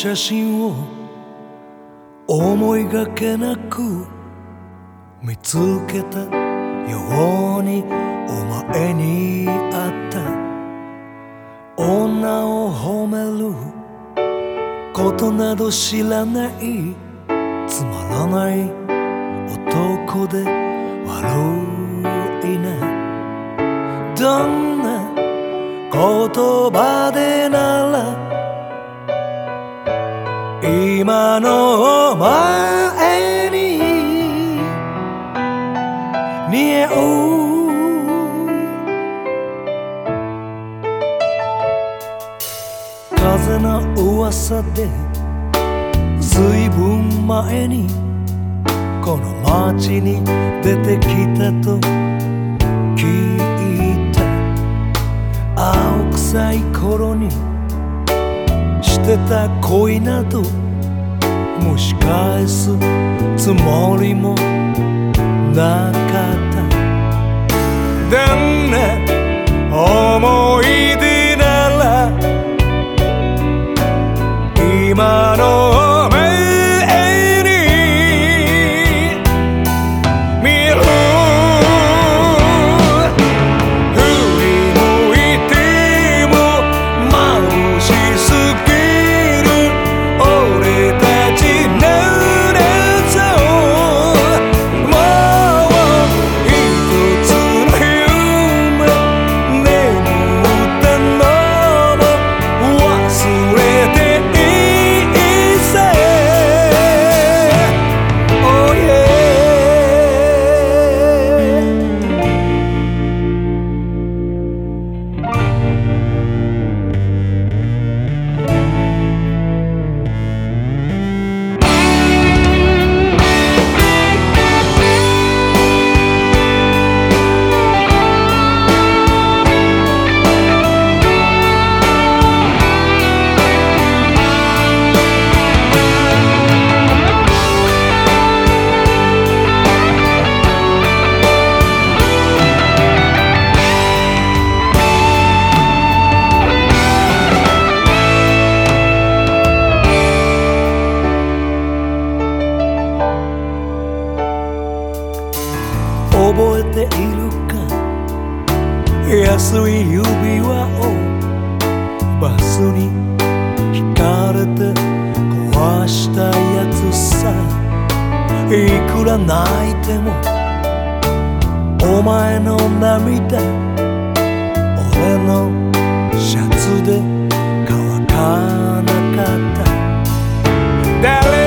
写真を思いがけなく見つけたようにお前に会った女を褒めることなど知らないつまらない男で悪いねどんな言葉でなら今のお前に似合う風の噂でずいぶん前にこの街に出てきたと聞いた青臭い頃にしてた恋など蒸し返すつもりもなかったどんな思い出なら今のお前に見える振り向いても眩しすぎる俺たちの夏をもう一つの夢眠ったのも忘れていいさ Oh yeah覚えているか安い指輪をバスに引かれて壊したやつさいくら泣いてもお前の涙俺のシャツで乾かなかった誰